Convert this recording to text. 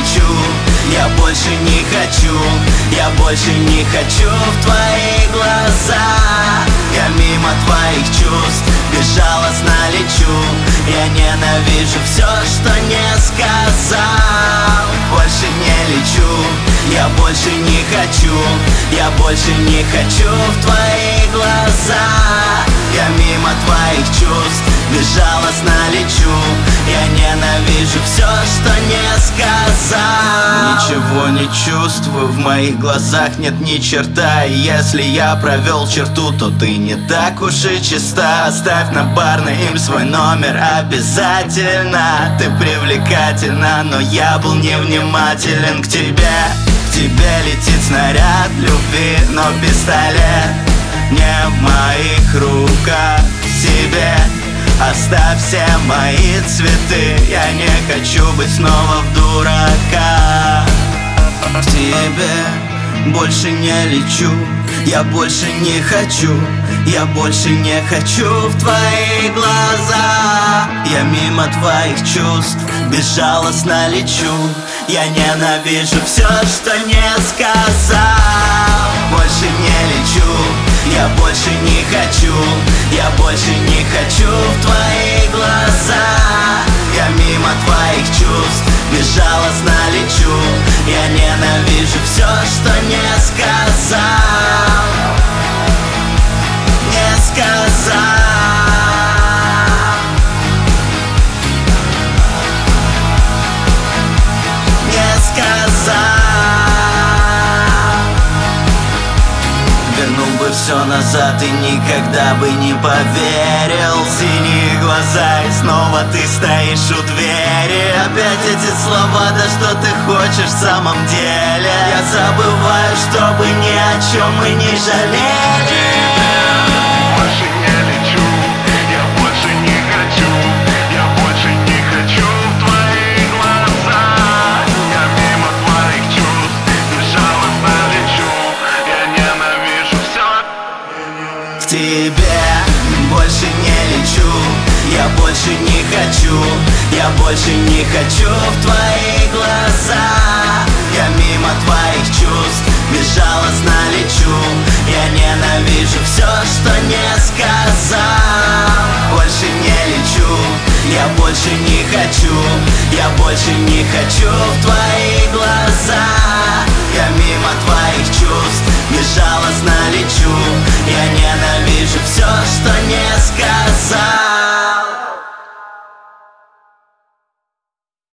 лечу, я больше не хочу, я больше не хочу в твои глаза. Я мимо твоих чувств безжалостно лечу, я ненавижу все, что не сказал. Больше не лечу, я больше не хочу, я больше не хочу в твои глаза. Я мимо твоих чувств безжалостно лечу, я ненавижу все, что не сказал. Ничего не чувствую, в моих глазах нет ни черта. И если я провел черту, то ты не так уж и чиста. Оставь на барной им свой номер обязательно. Ты привлекательна, но я был невнимателен к тебе. К тебе летит снаряд любви, но пистолет не в моих руках. Себе оставь все мои цветы, я не хочу быть снова в дурака. К тебе больше не лечу, я больше не хочу, я больше не хочу в твои глаза. Я мимо твоих чувств безжалостно лечу, я ненавижу все, что не сказал. Больше не лечу, я больше не хочу, я больше не хочу в твои глаза. Я мимо твоих чувств безжалостно лечу, я ненавижу все, что не сказал. Не сказал. Не сказал. Вернул бы все назад и никогда бы не поверил. Синие глаза и снова ты стоишь у двери. Опять эти слова, да что ты хочешь в самом деле. Я забываю, чтобы ни о чем мы не жалели. Больше не лечу, я больше не хочу, я больше не хочу в твои глаза. Я мимо твоих чувств безжалостно лечу, я ненавижу все. К тебе больше не лечу, я больше не хочу, я больше не хочу в твои глаза. Я мимо твоих чувств безжалостно лечу, я ненавижу все, что не сказал. Больше не лечу, я больше не хочу, я больше не хочу в твои глаза. Я мимо твоих чувств безжалостно лечу, я ненавижу все, что не сказал.